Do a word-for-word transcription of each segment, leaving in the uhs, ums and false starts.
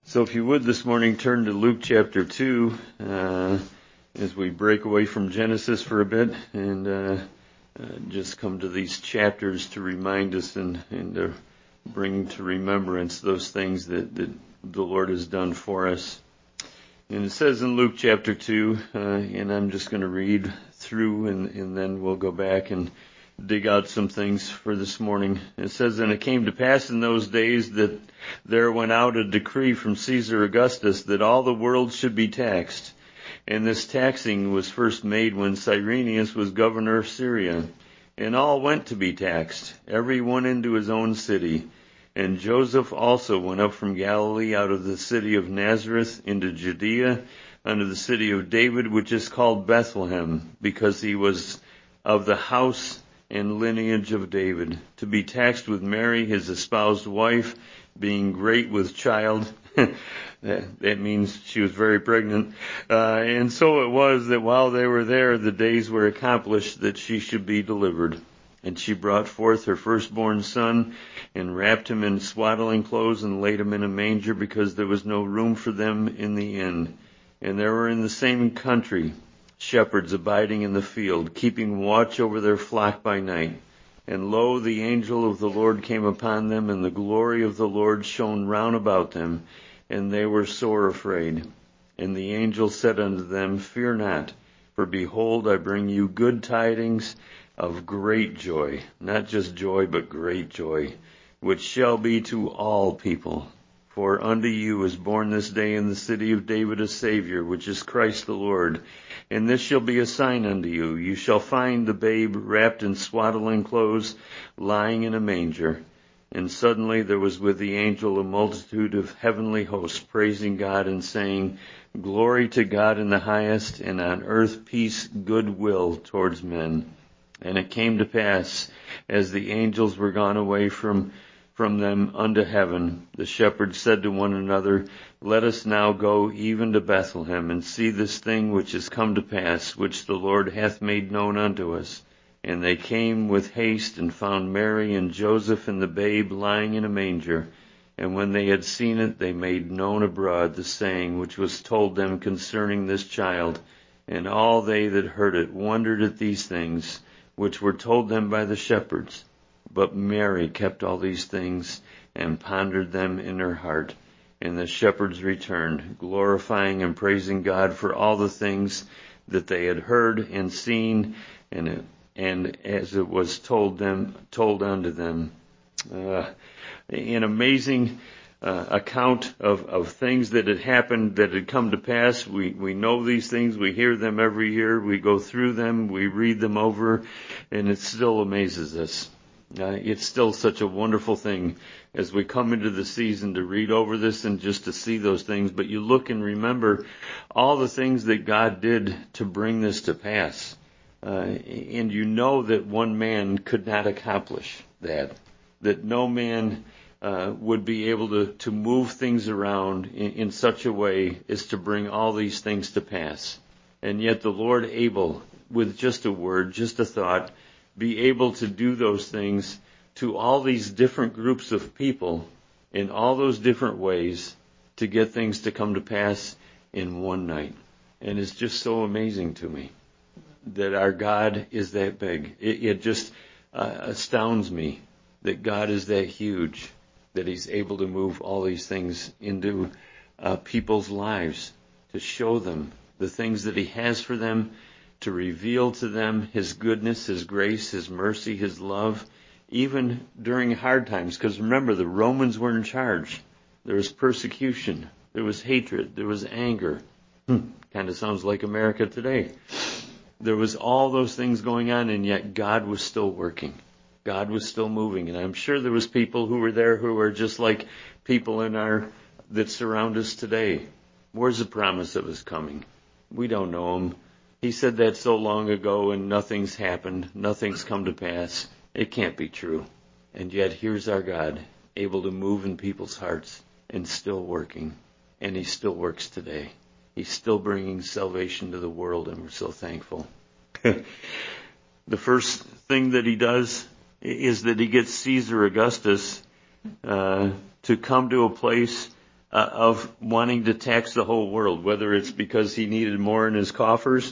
So if you would this morning turn to Luke chapter two uh, as we break away from Genesis for a bit and uh, uh, just come to these chapters to remind us and, and to bring to remembrance those things that, that the Lord has done for us. And it says in Luke chapter two, uh, and I'm just going to read through and, and then we'll go back and dig out some things for this morning. It says, "And it came to pass in those days that there went out a decree from Caesar Augustus that all the world should be taxed. And this taxing was first made when Cyrenius was governor of Syria. And all went to be taxed, every one into his own city. And Joseph also went up from Galilee out of the city of Nazareth into Judea, unto the city of David, which is called Bethlehem, because he was of the house and lineage of David, to be taxed with Mary, his espoused wife, being great with child." that, that means she was very pregnant. Uh, and so it was that while they were there, the days were accomplished that she should be delivered. And she brought forth her firstborn son, and wrapped him in swaddling clothes, and laid him in a manger, because there was no room for them in the inn. And there were in the same country shepherds abiding in the field, keeping watch over their flock by night. And lo, the angel of the Lord came upon them, and the glory of the Lord shone round about them, and they were sore afraid. And the angel said unto them, "Fear not, for behold, I bring you good tidings of great joy," not just joy, but great joy, "which shall be to all people. For unto you is born this day in the city of David a Savior, which is Christ the Lord. And this shall be a sign unto you. You shall find the babe wrapped in swaddling clothes, lying in a manger." And suddenly there was with the angel a multitude of heavenly hosts, praising God and saying, "Glory to God in the highest, and on earth peace, goodwill towards men." And it came to pass, as the angels were gone away from from them unto heaven, the shepherds said to one another, "Let us now go even to Bethlehem, and see this thing which is come to pass, which the Lord hath made known unto us." And they came with haste, and found Mary and Joseph and the babe lying in a manger. And when they had seen it, they made known abroad the saying which was told them concerning this child. And all they that heard it wondered at these things, which were told them by the shepherds. But Mary kept all these things, and pondered them in her heart. And the shepherds returned, glorifying and praising God for all the things that they had heard and seen, and it, and as it was told them, told unto them. Uh, an amazing uh, account of, of things that had happened, that had come to pass. We we know these things. We hear them every year. We go through them. We read them over, and it still amazes us. Uh, it's still such a wonderful thing as we come into the season to read over this and just to see those things. But you look and remember all the things that God did to bring this to pass. Uh, and you know that one man could not accomplish that. That no man uh, would be able to, to move things around in, in such a way as to bring all these things to pass. And yet the Lord able, with just a word, just a thought, be able to do those things to all these different groups of people in all those different ways to get things to come to pass in one night. And it's just so amazing to me that our God is that big. It, it just uh, astounds me that God is that huge, that He's able to move all these things into uh, people's lives, to show them the things that He has for them, to reveal to them His goodness, His grace, His mercy, His love, even during hard times. Because remember, the Romans were in charge. There was persecution. There was hatred. There was anger. Hmm, kind of sounds like America today. There was all those things going on, and yet God was still working. God was still moving. And I'm sure there was people who were there who were just like people in our that surround us today. Where's the promise of His coming? We don't know Him. He said that so long ago, and nothing's happened. Nothing's come to pass. It can't be true. And yet here's our God, able to move in people's hearts and still working. And He still works today. He's still bringing salvation to the world, and we're so thankful. The first thing that He does is that He gets Caesar Augustus uh, to come to a place uh, of wanting to tax the whole world, whether it's because he needed more in his coffers,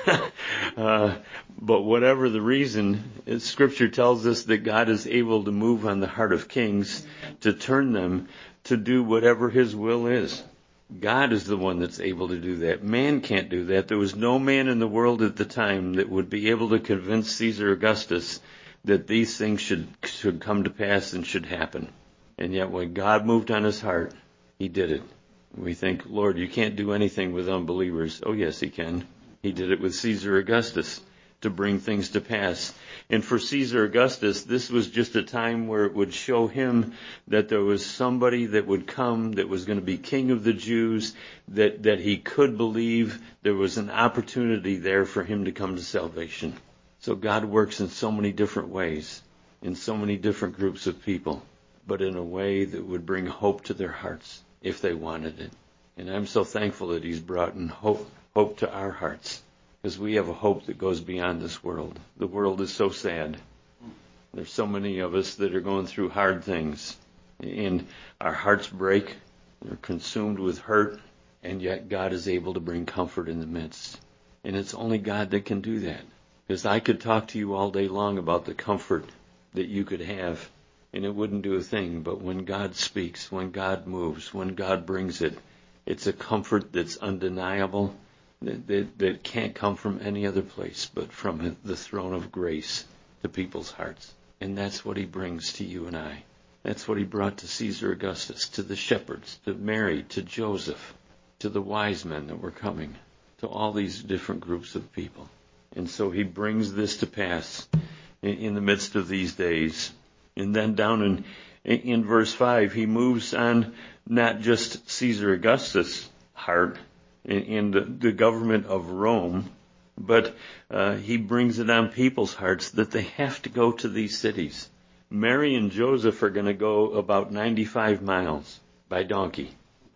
uh, but whatever the reason, Scripture tells us that God is able to move on the heart of kings to turn them to do whatever his will is. God is the one that's able to do that. Man can't do that. There was no man in the world at the time that would be able to convince Caesar Augustus that these things should should come to pass and should happen. And yet when God moved on his heart, he did it. We think, Lord, you can't do anything with unbelievers. Oh, yes, he can. He did it with Caesar Augustus to bring things to pass. And for Caesar Augustus, this was just a time where it would show him that there was somebody that would come that was going to be king of the Jews, that, that he could believe there was an opportunity there for him to come to salvation. So God works in so many different ways, in so many different groups of people, but in a way that would bring hope to their hearts if they wanted it. And I'm so thankful that he's brought in hope, hope to our hearts, because we have a hope that goes beyond this world. The world is so sad. There's so many of us that are going through hard things, and our hearts break. They're consumed with hurt, and yet God is able to bring comfort in the midst. And it's only God that can do that. Because I could talk to you all day long about the comfort that you could have, and it wouldn't do a thing. But when God speaks, when God moves, when God brings it, it's a comfort that's undeniable, that, that, that can't come from any other place but from the throne of grace to people's hearts. And that's what he brings to you and I. That's what he brought to Caesar Augustus, to the shepherds, to Mary, to Joseph, to the wise men that were coming, to all these different groups of people. And so he brings this to pass in, in the midst of these days. And then down in, in verse five, he moves on not just Caesar Augustus' heart in, in the, the government of Rome, but uh, he brings it on people's hearts that they have to go to these cities. Mary and Joseph are going to go about ninety-five miles by donkey.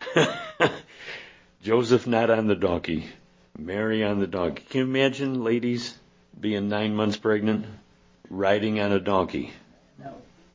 Joseph not on the donkey. Mary on the donkey. Can you imagine, ladies, being nine months pregnant, riding on a donkey? No.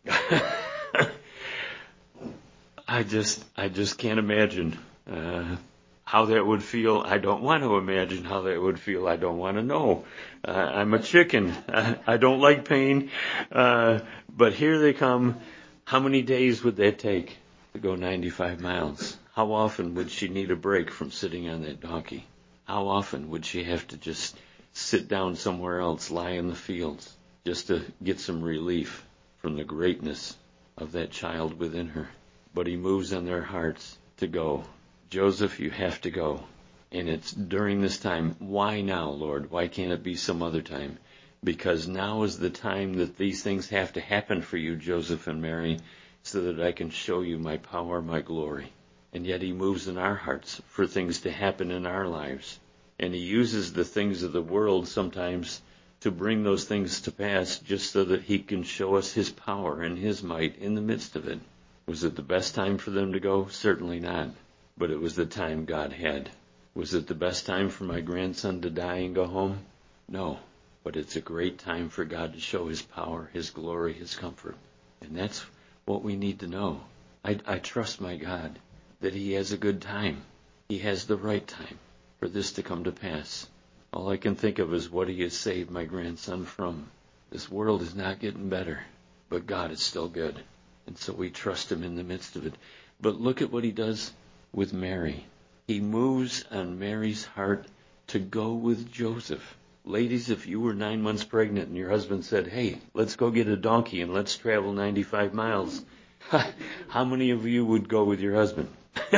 I just, I just can't imagine uh, how that would feel. I don't want to imagine how that would feel. I don't want to know. Uh, I'm a chicken. I, I don't like pain. Uh, but here they come. How many days would that take to go ninety-five miles? How often would she need a break from sitting on that donkey? How often would she have to just sit down somewhere else, lie in the fields, just to get some relief from the greatness of that child within her? But he moves on their hearts to go. Joseph, you have to go. And it's during this time. Why now, Lord? Why can't it be some other time? Because now is the time that these things have to happen for you, Joseph and Mary, so that I can show you my power, my glory. And yet he moves in our hearts for things to happen in our lives. And he uses the things of the world sometimes to bring those things to pass just so that he can show us his power and his might in the midst of it. Was it the best time for them to go? Certainly not. But it was the time God had. Was it the best time for my grandson to die and go home? No. But it's a great time for God to show his power, his glory, his comfort. And that's what we need to know. I, I trust my God that he has a good time. He has the right time for this to come to pass. All I can think of is what he has saved my grandson from. This world is not getting better, but God is still good. And so we trust him in the midst of it. But look at what he does with Mary. He moves on Mary's heart to go with Joseph. Ladies, if you were nine months pregnant and your husband said, hey, let's go get a donkey and let's travel ninety-five miles, how many of you would go with your husband?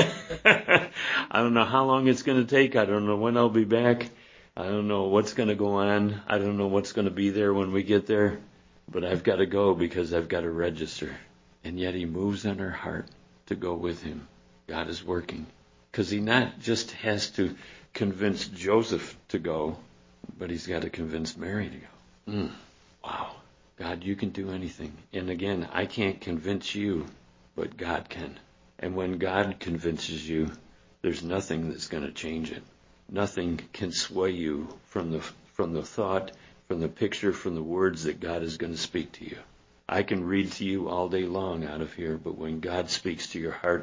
I don't know how long it's going to take. I don't know when I'll be back. I don't know what's going to go on. I don't know what's going to be there when we get there. But I've got to go because I've got to register. And yet he moves on her heart to go with him. God is working. Because he not just has to convince Joseph to go, but he's got to convince Mary to go. Mm, wow. God, you can do anything. And again, I can't convince you, but God can. And when God convinces you, there's nothing that's going to change it. Nothing can sway you from the from the thought, from the picture, from the words that God is going to speak to you. I can read to you all day long out of here, but when God speaks to your heart,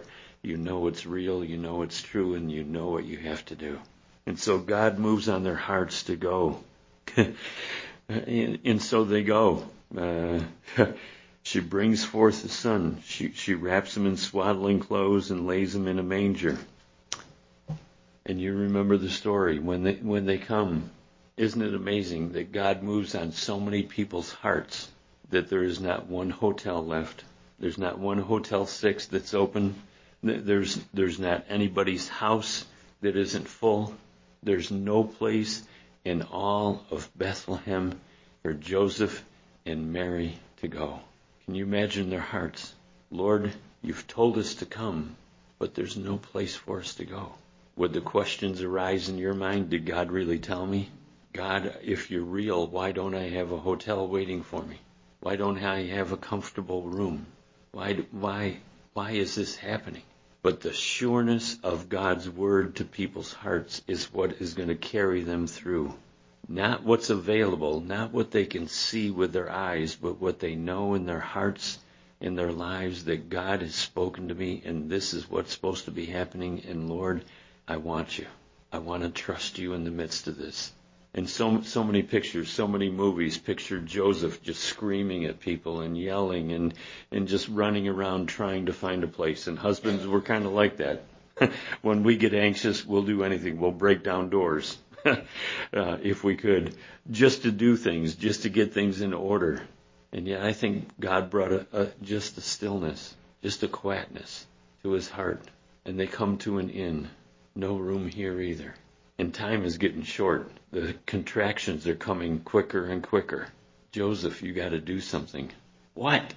You know it's real, you know it's true, and you know what you have to do. And so God moves on their hearts to go. and, and so they go. Uh, she brings forth the son. She, she wraps him in swaddling clothes and lays him in a manger. And you remember the story when they when they come. Isn't it amazing that God moves on so many people's hearts that there is not one hotel left? There's not one Hotel six that's open. There's there's not anybody's house that isn't full. There's no place in all of Bethlehem for Joseph and Mary to go. Can you imagine their hearts? Lord, you've told us to come, but there's no place for us to go. Would the questions arise in your mind? Did God really tell me? God, if you're real, why don't I have a hotel waiting for me? Why don't I have a comfortable room? Why, why, why is this happening? But the sureness of God's word to people's hearts is what is going to carry them through. Not what's available, not what they can see with their eyes, but what they know in their hearts, in their lives, that God has spoken to me, and this is what's supposed to be happening. And Lord, I want you. I want to trust you in the midst of this. And so so many pictures, so many movies picture Joseph just screaming at people and yelling and, and just running around trying to find a place. And husbands, we're kind of like that. When we get anxious, we'll do anything. We'll break down doors uh, if we could, just to do things, just to get things in order. And yet I think God brought a, a, just a stillness, just a quietness to his heart. And they come to an inn. No room here either. And time is getting short. The contractions are coming quicker and quicker. Joseph, you got to do something. What?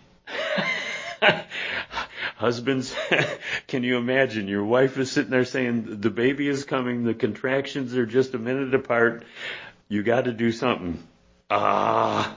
Husbands, can you imagine? Your wife is sitting there saying, the baby is coming, the contractions are just a minute apart. You got to do something. Ah.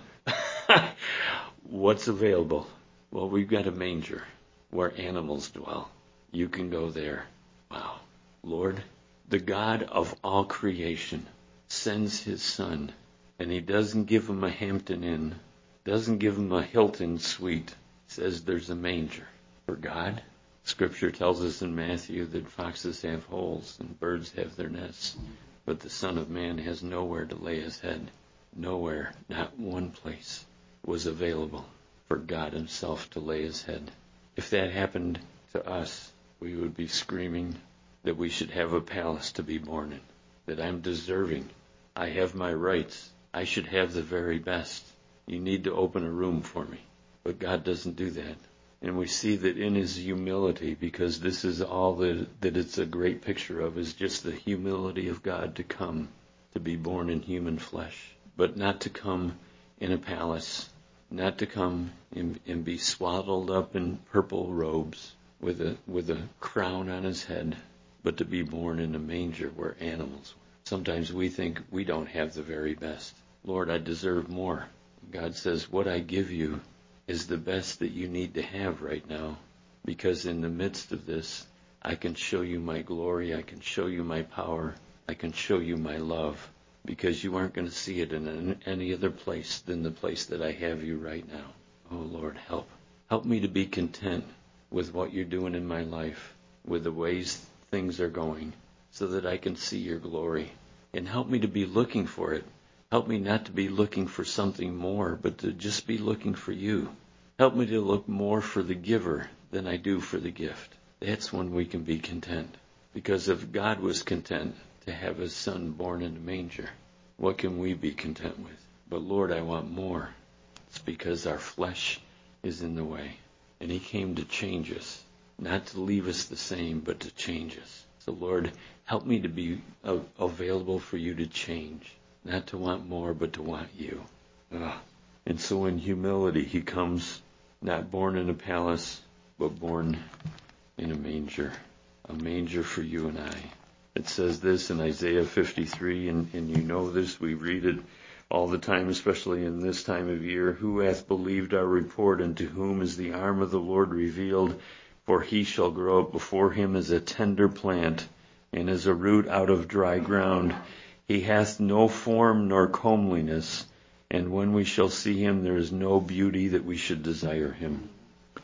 What's available? Well, we've got a manger where animals dwell. You can go there. Wow. Lord, the God of all creation sends his son, and he doesn't give him a Hampton Inn, doesn't give him a Hilton suite, says there's a manger for God. Scripture tells us in Matthew that foxes have holes and birds have their nests, but the Son of Man has nowhere to lay his head. Nowhere, not one place was available for God himself to lay his head. If that happened to us, we would be screaming that we should have a palace to be born in, that I'm deserving. I have my rights. I should have the very best. You need to open a room for me. But God doesn't do that. And we see that in his humility, because this is all that, that it's a great picture of, is just the humility of God to come, to be born in human flesh, but not to come in a palace, not to come and, and be swaddled up in purple robes with a with a crown on his head, but to be born in a manger where animals were. Sometimes we think we don't have the very best. Lord, I deserve more. God says, what I give you is the best that you need to have right now, because in the midst of this, I can show you my glory, I can show you my power, I can show you my love, because you aren't going to see it in any other place than the place that I have you right now. Oh, Lord, help. Help me to be content with what you're doing in my life, with the ways things are going, so that I can see your glory. And help me to be looking for it. Help me not to be looking for something more, but to just be looking for you. Help me to look more for the giver than I do for the gift. That's when we can be content. Because if God was content to have his son born in a manger, what can we be content with? But Lord, I want more. It's because our flesh is in the way. And he came to change us, not to leave us the same, but to change us. So Lord, help me to be available for you to change, not to want more, but to want you. Ugh. And so in humility, he comes not born in a palace, but born in a manger, a manger for you and I. It says this in Isaiah fifty-three, and, and you know this, we read it all the time, especially in this time of year. Who hath believed our report, and to whom is the arm of the Lord revealed? For he shall grow up before him as a tender plant, and as a root out of dry ground. He hath no form nor comeliness, and when we shall see him, there is no beauty that we should desire him.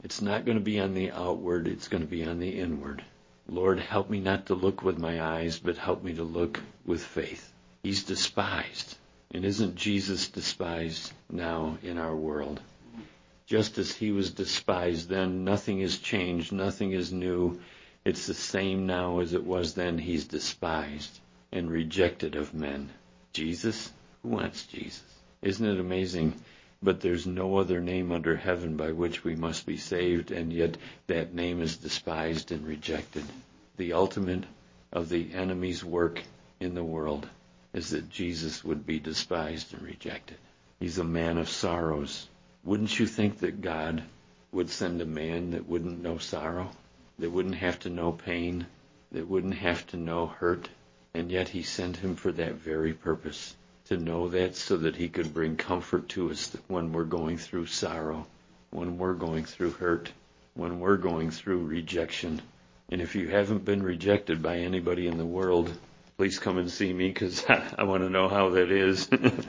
It's not going to be on the outward, it's going to be on the inward. Lord, help me not to look with my eyes, but help me to look with faith. He's despised. And isn't Jesus despised now in our world? Just as he was despised then, nothing has changed, nothing is new. It's the same now as it was then. He's despised and rejected of men. Jesus? Who wants Jesus? Isn't it amazing? But there's no other name under heaven by which we must be saved, and yet that name is despised and rejected. The ultimate of the enemy's work in the world is that Jesus would be despised and rejected. He's a man of sorrows. Wouldn't you think that God would send a man that wouldn't know sorrow, that wouldn't have to know pain, that wouldn't have to know hurt? And yet he sent him for that very purpose, to know that so that he could bring comfort to us when we're going through sorrow, when we're going through hurt, when we're going through rejection. And if you haven't been rejected by anybody in the world, please come and see me, because I, I want to know how that is.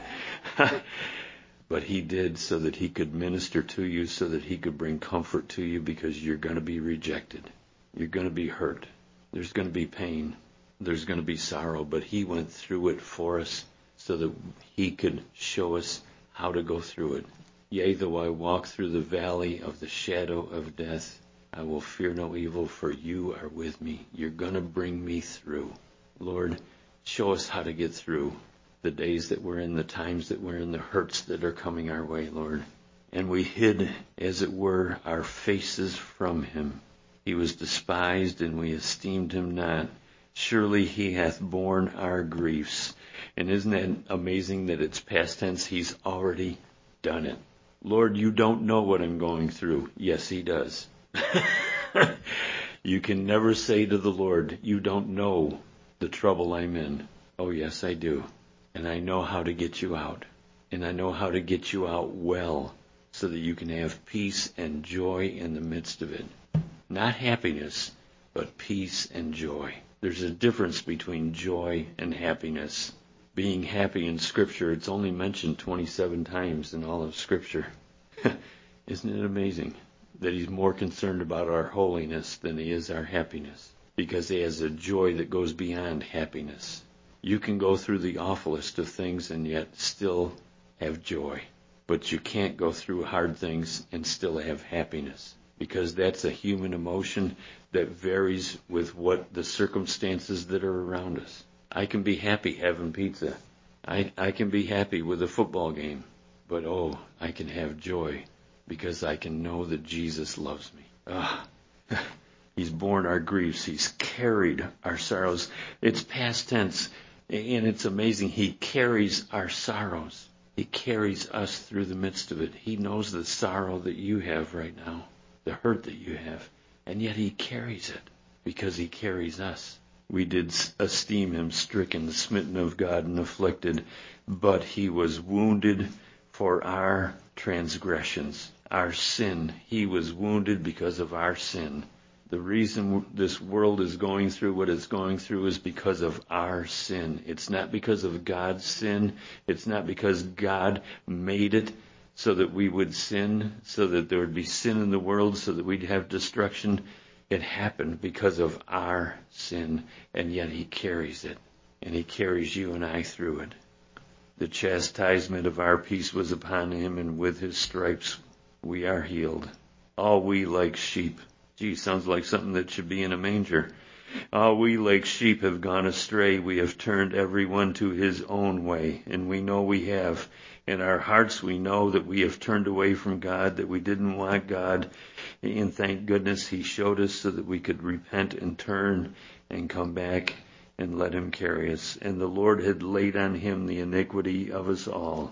But he did so that he could minister to you, so that he could bring comfort to you, because you're going to be rejected. You're going to be hurt. There's going to be pain. There's going to be sorrow. But he went through it for us so that he could show us how to go through it. Yea, though I walk through the valley of the shadow of death, I will fear no evil, for you are with me. You're going to bring me through. Lord, show us how to get through the days that we're in, the times that we're in, the hurts that are coming our way, Lord. And we hid, as it were, our faces from him. He was despised, and we esteemed him not. Surely he hath borne our griefs. And isn't that amazing that it's past tense? He's already done it. Lord, you don't know what I'm going through. Yes, he does. You can never say to the Lord, you don't know the trouble I'm in. Oh, yes, I do. And I know how to get you out. And I know how to get you out well, so that you can have peace and joy in the midst of it. Not happiness, but peace and joy. There's a difference between joy and happiness. Being happy in Scripture, it's only mentioned twenty-seven times in all of Scripture. Isn't it amazing that he's more concerned about our holiness than he is our happiness? Because he has a joy that goes beyond happiness. You can go through the awfulest of things and yet still have joy. But you can't go through hard things and still have happiness, because that's a human emotion that varies with what the circumstances that are around us. I can be happy having pizza. I, I can be happy with a football game. But oh, I can have joy because I can know that Jesus loves me. Ah. He's borne our griefs. He's carried our sorrows. It's past tense, and it's amazing. He carries our sorrows. He carries us through the midst of it. He knows the sorrow that you have right now, the hurt that you have, and yet he carries it because he carries us. We did esteem him stricken, smitten of God, and afflicted, but he was wounded for our transgressions, our sin. He was wounded because of our sin. The reason this world is going through what it's going through is because of our sin. It's not because of God's sin. It's not because God made it so that we would sin, so that there would be sin in the world, so that we'd have destruction. It happened because of our sin, and yet he carries it, and he carries you and I through it. The chastisement of our peace was upon him, and with his stripes we are healed. All we like sheep. Gee, sounds like something that should be in a manger. All we like sheep have gone astray. We have turned everyone to his own way, and we know we have. In our hearts we know that we have turned away from God, that we didn't want God. And thank goodness he showed us so that we could repent and turn and come back and let him carry us. And the Lord had laid on him the iniquity of us all.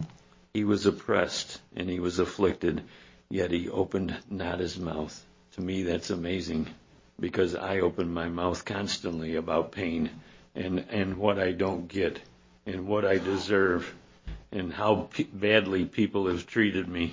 He was oppressed and he was afflicted, yet he opened not his mouth. To me, that's amazing, because I open my mouth constantly about pain and, and what I don't get and what I deserve and how p- badly people have treated me.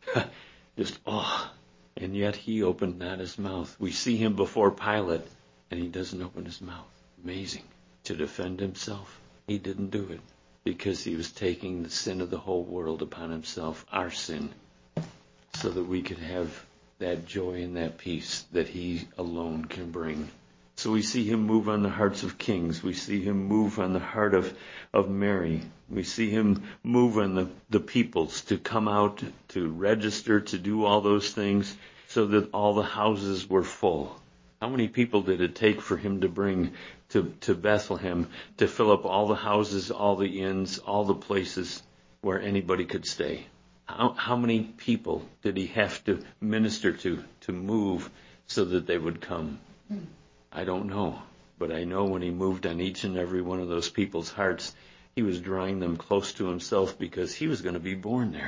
Just, oh, and yet he opened not his mouth. We see him before Pilate, and he doesn't open his mouth. Amazing. To defend himself, he didn't do it because he was taking the sin of the whole world upon himself, our sin, so that we could have that joy and that peace that he alone can bring. So we see him move on the hearts of kings. We see him move on the heart of, of Mary. We see him move on the, the peoples to come out, to register, to do all those things so that all the houses were full. How many people did it take for him to bring to, to Bethlehem to fill up all the houses, all the inns, all the places where anybody could stay? How, how many people did he have to minister to, to move so that they would come? I don't know, but I know when he moved on each and every one of those people's hearts, he was drawing them close to himself because he was going to be born there.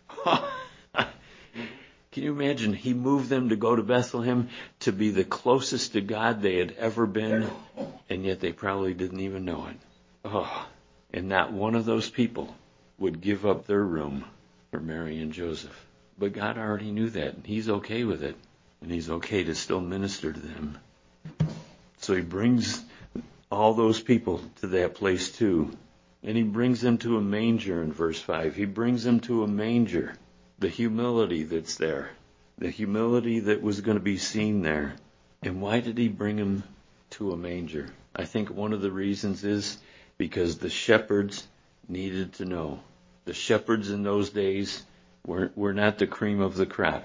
Can you imagine? He moved them to go to Bethlehem to be the closest to God they had ever been, and yet they probably didn't even know it. Oh, and not one of those people would give up their room for Mary and Joseph. But God already knew that, and he's okay with it, and he's okay to still minister to them. So he brings all those people to that place too. And he brings them to a manger in verse five. He brings them to a manger. The humility that's there. The humility that was going to be seen there. And why did he bring them to a manger? I think one of the reasons is because the shepherds needed to know. The shepherds in those days were, were not the cream of the crop.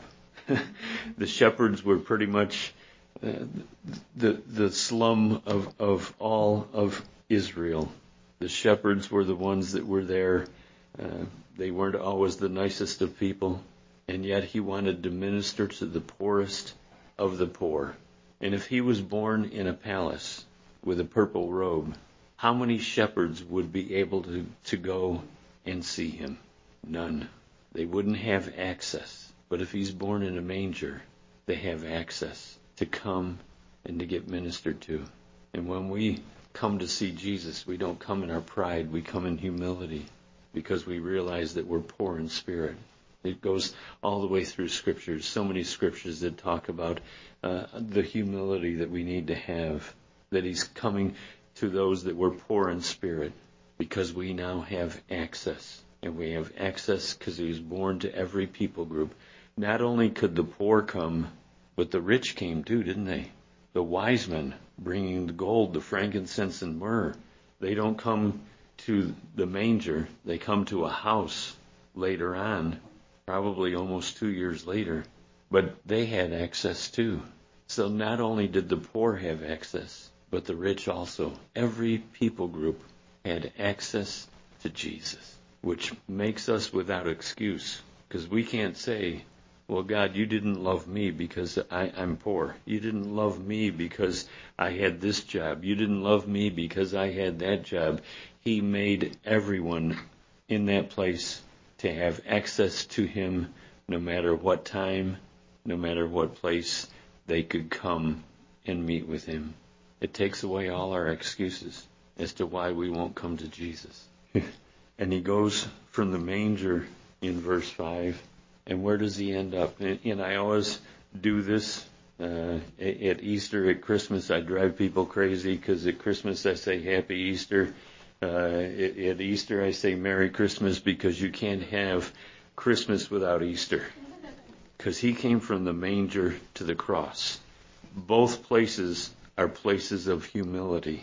The shepherds were pretty much uh, the the slum of, of all of Israel. The shepherds were the ones that were there. Uh, they weren't always the nicest of people, and yet he wanted to minister to the poorest of the poor. And if he was born in a palace with a purple robe, how many shepherds would be able to, to go and see him? None. They wouldn't have access. But if he's born in a manger, they have access to come and to get ministered to. And when we come to see Jesus, we don't come in our pride, we come in humility because we realize that we're poor in spirit. It goes all the way through scriptures, so many scriptures that talk about uh, the humility that we need to have, that he's coming to those that were poor in spirit because we now have access. And we have access because he was born to every people group. Not only could the poor come, but the rich came too, didn't they? The wise men bringing the gold, the frankincense, and myrrh. They don't come to the manger. They come to a house later on, probably almost two years later. But they had access too. So not only did the poor have access, but the rich also. Every people group had access to Jesus, which makes us without excuse. Because we can't say, well, God, you didn't love me because I, I'm poor. You didn't love me because I had this job. You didn't love me because I had that job. He made everyone in that place to have access to him no matter what time, no matter what place they could come and meet with him. It takes away all our excuses as to why we won't come to Jesus. And he goes from the manger in verse five. And where does he end up? And, and I always do this uh, at Easter, at Christmas. I drive people crazy because at Christmas I say Happy Easter. Uh, at, at Easter I say Merry Christmas because you can't have Christmas without Easter. Because he came from the manger to the cross. Both places are places of humility.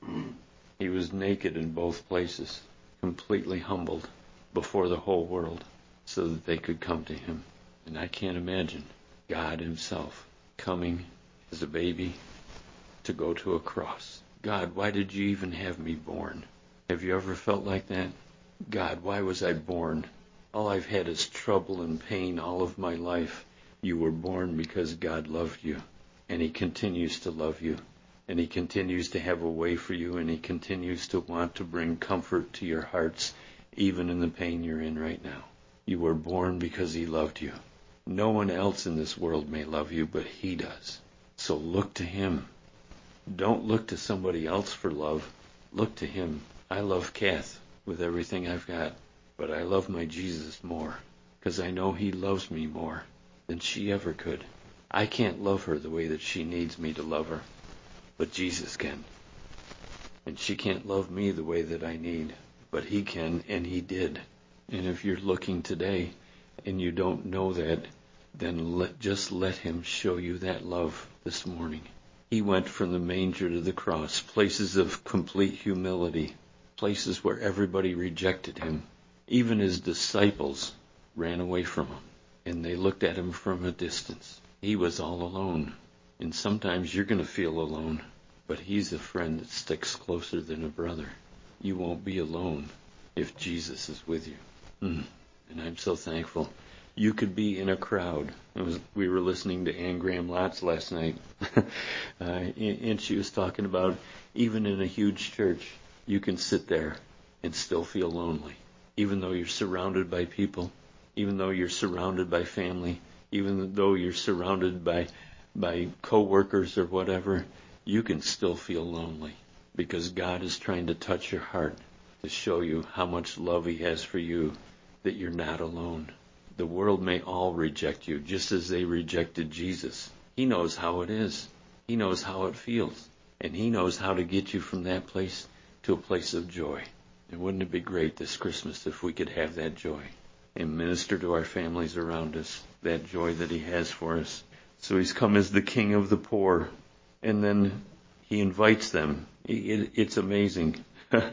He was naked in both places, completely humbled before the whole world, so that they could come to him. And I can't imagine God himself coming as a baby to go to a cross. God, why did you even have me born? Have you ever felt like that? God, why was I born? All I've had is trouble and pain all of my life. You were born because God loved you, and he continues to love you, and he continues to have a way for you, and he continues to want to bring comfort to your hearts, even in the pain you're in right now. You were born because he loved you. No one else in this world may love you, but he does. So look to him. Don't look to somebody else for love. Look to him. I love Kath with everything I've got, but I love my Jesus more because I know he loves me more than she ever could. I can't love her the way that she needs me to love her, but Jesus can. And she can't love me the way that I need, but he can, and he did. And if you're looking today and you don't know that, then let, just let him show you that love this morning. He went from the manger to the cross, places of complete humility, places where everybody rejected him. Even his disciples ran away from him, and they looked at him from a distance. He was all alone. And sometimes you're going to feel alone, but he's a friend that sticks closer than a brother. You won't be alone if Jesus is with you. Mm. And I'm so thankful. You could be in a crowd. It was, we were listening to Anne Graham Lotz last night, uh, and she was talking about even in a huge church, you can sit there and still feel lonely. Even though you're surrounded by people, even though you're surrounded by family, even though you're surrounded by by co-workers or whatever, you can still feel lonely because God is trying to touch your heart to show you how much love he has for you, that you're not alone. The world may all reject you, just as they rejected Jesus. He knows how it is. He knows how it feels. And he knows how to get you from that place to a place of joy. And wouldn't it be great this Christmas if we could have that joy and minister to our families around us, that joy that he has for us. So he's come as the king of the poor. And then he invites them. It, it's amazing.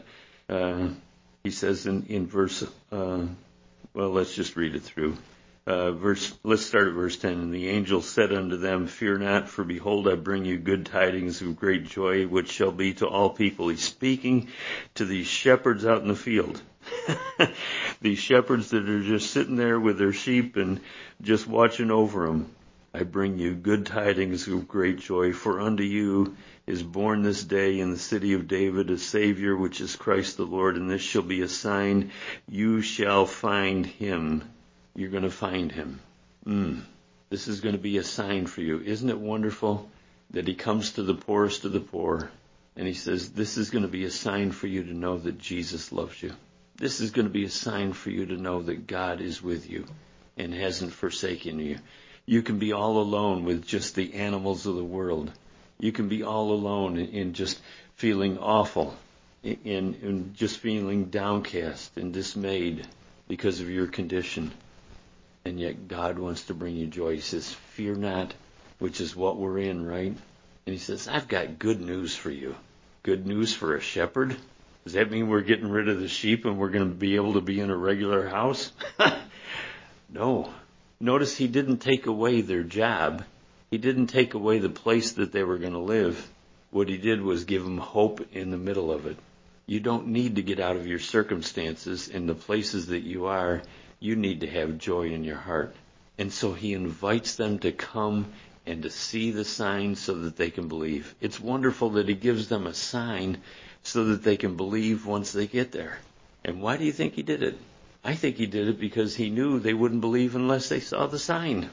uh, he says in, in verse... Uh, Well, let's just read it through. Uh, verse. Let's start at verse ten. And the angel said unto them, Fear not, for behold, I bring you good tidings of great joy, which shall be to all people. He's speaking to these shepherds out in the field. These shepherds that are just sitting there with their sheep and just watching over them. I bring you good tidings of great joy, for unto you is born this day in the city of David a Savior, which is Christ the Lord, and this shall be a sign. You shall find him. You're going to find him. Mm. This is going to be a sign for you. Isn't it wonderful that he comes to the poorest of the poor, and he says, this is going to be a sign for you to know that Jesus loves you. This is going to be a sign for you to know that God is with you and hasn't forsaken you. You can be all alone with just the animals of the world. You can be all alone in, in just feeling awful, in, in just feeling downcast and dismayed because of your condition. And yet God wants to bring you joy. He says, fear not, which is what we're in, right? And he says, I've got good news for you. Good news for a shepherd? Does that mean we're getting rid of the sheep and we're going to be able to be in a regular house? No. Notice he didn't take away their job. He didn't take away the place that they were going to live. What he did was give them hope in the middle of it. You don't need to get out of your circumstances in the places that you are. You need to have joy in your heart. And so he invites them to come and to see the sign so that they can believe. It's wonderful that he gives them a sign so that they can believe once they get there. And why do you think he did it? I think he did it because he knew they wouldn't believe unless they saw the sign.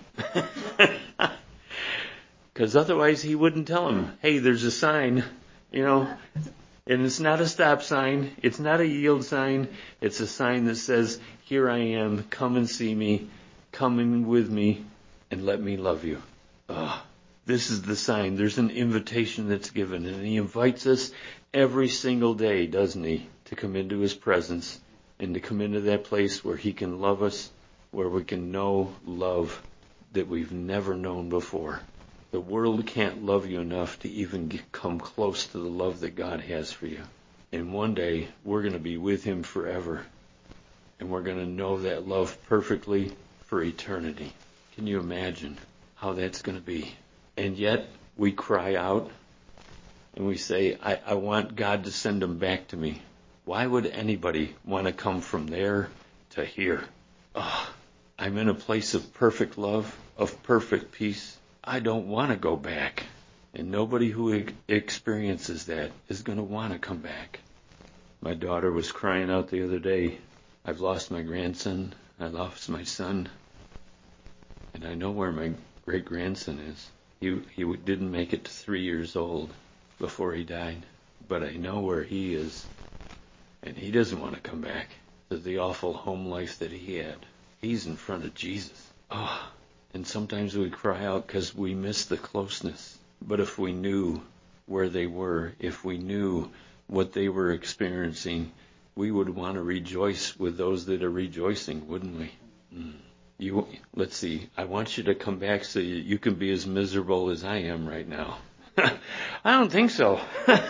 Because otherwise he wouldn't tell them, hey, there's a sign, you know, and it's not a stop sign. It's not a yield sign. It's a sign that says, here I am, come and see me, come in with me, and let me love you. Oh, this is the sign. There's an invitation that's given, and he invites us every single day, doesn't he, to come into his presence and to come into that place where he can love us, where we can know love that we've never known before. The world can't love you enough to even get, come close to the love that God has for you. And one day, we're going to be with him forever. And we're going to know that love perfectly for eternity. Can you imagine how that's going to be? And yet, we cry out and we say, I, I want God to send them back to me. Why would anybody want to come from there to here? Oh, I'm in a place of perfect love, of perfect peace. I don't want to go back. And nobody who experiences that is going to want to come back. My daughter was crying out the other day, I've lost my grandson, I lost my son, and I know where my great-grandson is. He, he didn't make it to three years old before he died, but I know where he is. And he doesn't want to come back to the awful home life that he had. He's in front of Jesus. Oh, and sometimes we cry out because we miss the closeness. But if we knew where they were, if we knew what they were experiencing, we would want to rejoice with those that are rejoicing, wouldn't we? Mm. You, let's see, I want you to come back so you, you can be as miserable as I am right now. I don't think so.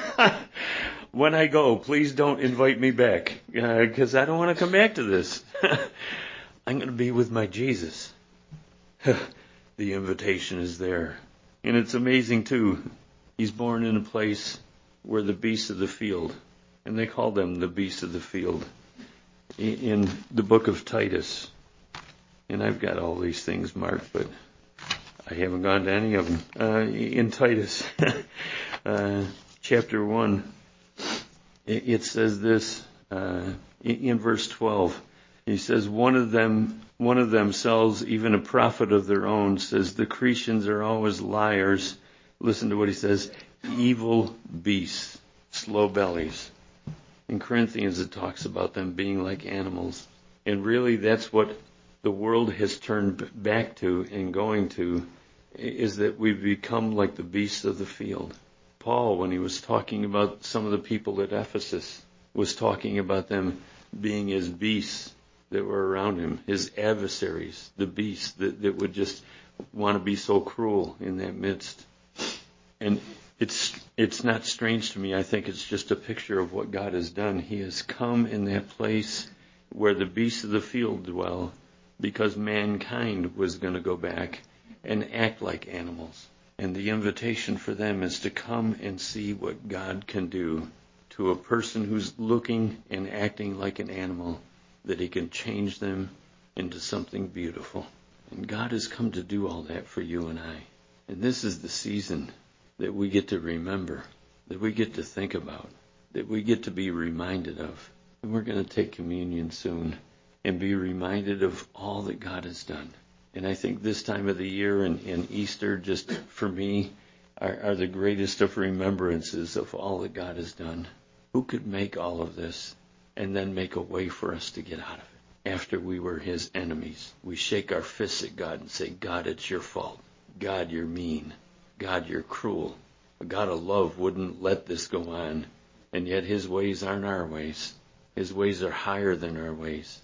When I go, please don't invite me back, because uh, I don't want to come back to this. I'm going to be with my Jesus. The invitation is there. And it's amazing, too. He's born in a place where the beasts of the field, and they call them the beasts of the field, in the book of Titus. And I've got all these things marked, but I haven't gone to any of them. Uh, in Titus, uh, chapter one, it, it says this, uh, in, in verse twelve. He says, one of them, one of themselves, even a prophet of their own, says the Cretians are always liars. Listen to what he says, evil beasts, slow bellies. In Corinthians, it talks about them being like animals. And really, that's what the world has turned back to and going to, is that we've become like the beasts of the field. Paul, when he was talking about some of the people at Ephesus, was talking about them being as beasts that were around him, his adversaries, the beasts that, that would just want to be so cruel in that midst. And it's it's not strange to me. I think it's just a picture of what God has done. He has come in that place where the beasts of the field dwell, because mankind was going to go back and act like animals. And the invitation for them is to come and see what God can do to a person who's looking and acting like an animal, that he can change them into something beautiful. And God has come to do all that for you and I. And this is the season that we get to remember, that we get to think about, that we get to be reminded of. And we're going to take communion soon and be reminded of all that God has done. And I think this time of the year and, and Easter, just for me, are, are the greatest of remembrances of all that God has done. Who could make all of this and then make a way for us to get out of it? After we were his enemies, we shake our fists at God and say, God, it's your fault. God, you're mean. God, you're cruel. A God of love wouldn't let this go on. And yet his ways aren't our ways. His ways are higher than our ways.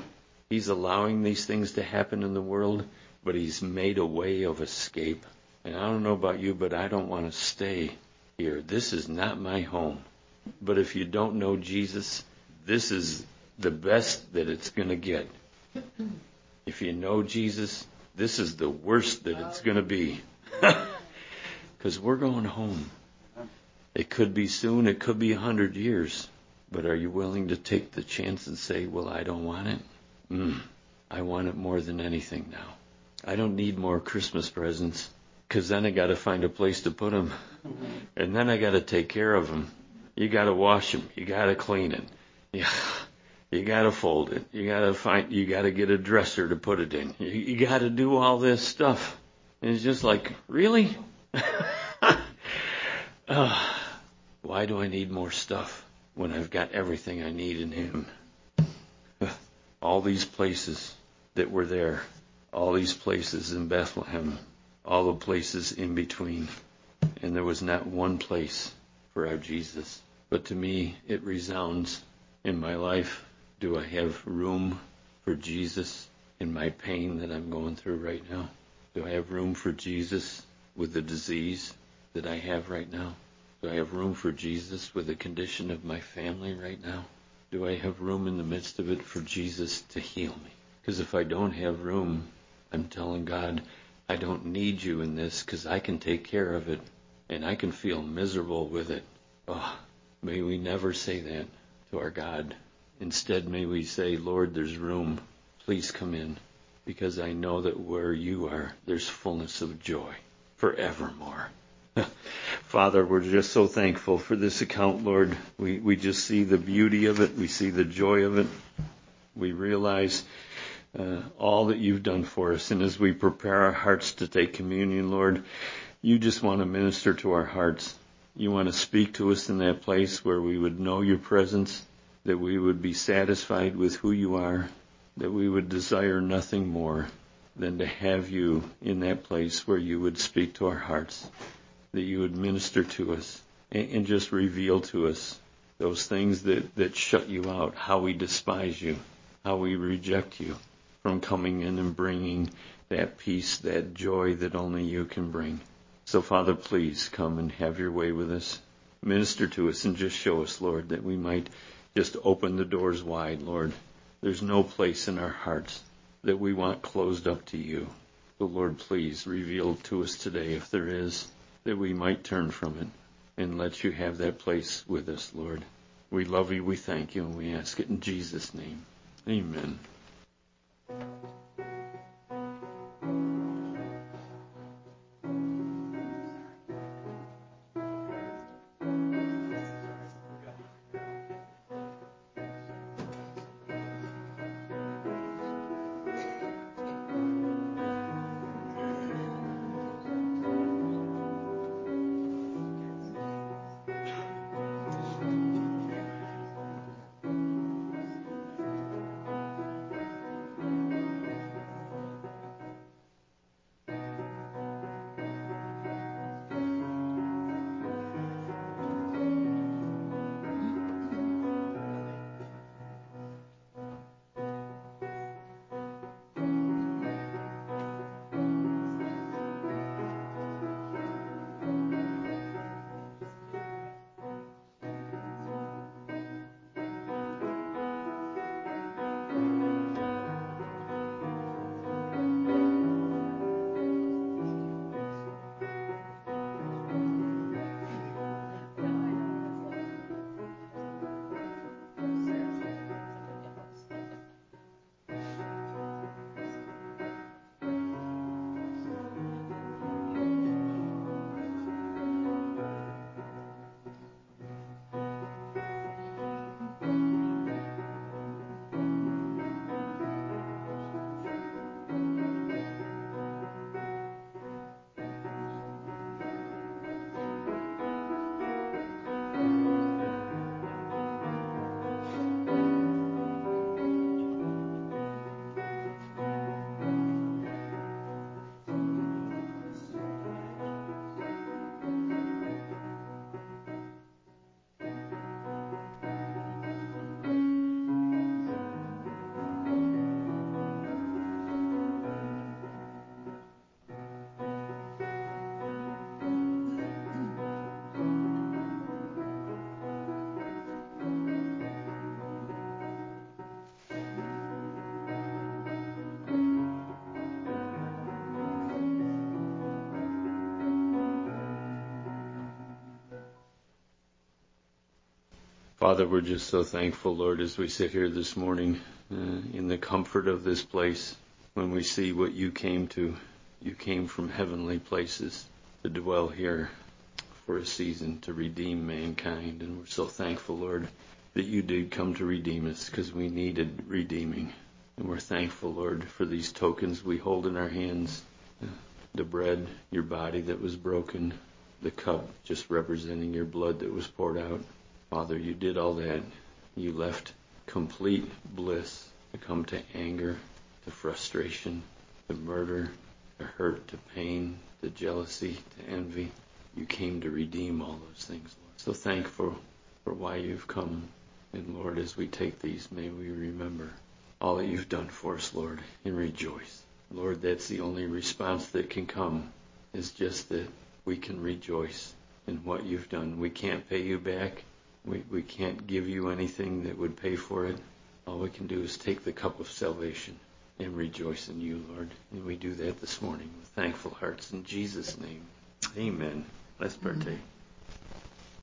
He's allowing these things to happen in the world, but he's made a way of escape. And I don't know about you, but I don't want to stay here. This is not my home. But if you don't know Jesus, this is the best that it's going to get. If you know Jesus, this is the worst that it's going to be. Because we're going home. It could be soon, it could be a hundred years. But are you willing to take the chance and say, well, I don't want it? Mm, I want it more than anything now. I don't need more Christmas presents, because then I got to find a place to put them. And then I got to take care of them. You got to wash them. You got to clean it. Yeah. You got to fold it. You got to find, you got to get a dresser to put it in. You, you got to do all this stuff. And it's just like, really? uh, why do I need more stuff when I've got everything I need in him? All these places that were there, all these places in Bethlehem, all the places in between, and there was not one place for our Jesus. But to me, it resounds in my life. Do I have room for Jesus in my pain that I'm going through right now? Do I have room for Jesus with the disease that I have right now? Do I have room for Jesus with the condition of my family right now? Do I have room in the midst of it for Jesus to heal me? Because if I don't have room, I'm telling God, I don't need you in this, because I can take care of it, and I can feel miserable with it. Oh, may we never say that to our God. Instead, may we say, Lord, there's room. Please come in, because I know that where you are, there's fullness of joy forevermore. Father, we're just so thankful for this account, Lord. We we just see the beauty of it. We see the joy of it. We realize uh, all that you've done for us. And as we prepare our hearts to take communion, Lord, you just want to minister to our hearts. You want to speak to us in that place where we would know your presence, that we would be satisfied with who you are, that we would desire nothing more than to have you in that place where you would speak to our hearts, that you would minister to us and, and just reveal to us those things that, that shut you out, how we despise you, how we reject you from coming in and bringing that peace, that joy that only you can bring. So, Father, please come and have your way with us. Minister to us and just show us, Lord, that we might just open the doors wide, Lord. There's no place in our hearts that we want closed up to you. So, Lord, please reveal to us today, if there is, that we might turn from it and let you have that place with us, Lord. We love you, we thank you, and we ask it in Jesus' name. Amen. Father, we're just so thankful, Lord, as we sit here this morning uh, in the comfort of this place, when we see what you came to. You came from heavenly places to dwell here for a season to redeem mankind. And we're so thankful, Lord, that you did come to redeem us because we needed redeeming. And we're thankful, Lord, for these tokens we hold in our hands. Uh, the bread, your body that was broken, the cup just representing your blood that was poured out. Father, you did all that. You left complete bliss to come to anger, to frustration, to murder, to hurt, to pain, to jealousy, to envy. You came to redeem all those things, Lord. So thankful for why you've come. And Lord, as we take these, may we remember all that you've done for us, Lord, and rejoice. Lord, that's the only response that can come, is just that we can rejoice in what you've done. We can't pay you back. We, we can't give you anything that would pay for it. All we can do is take the cup of salvation and rejoice in you, Lord. And we do that this morning with thankful hearts. In Jesus' name, amen. Let's partake.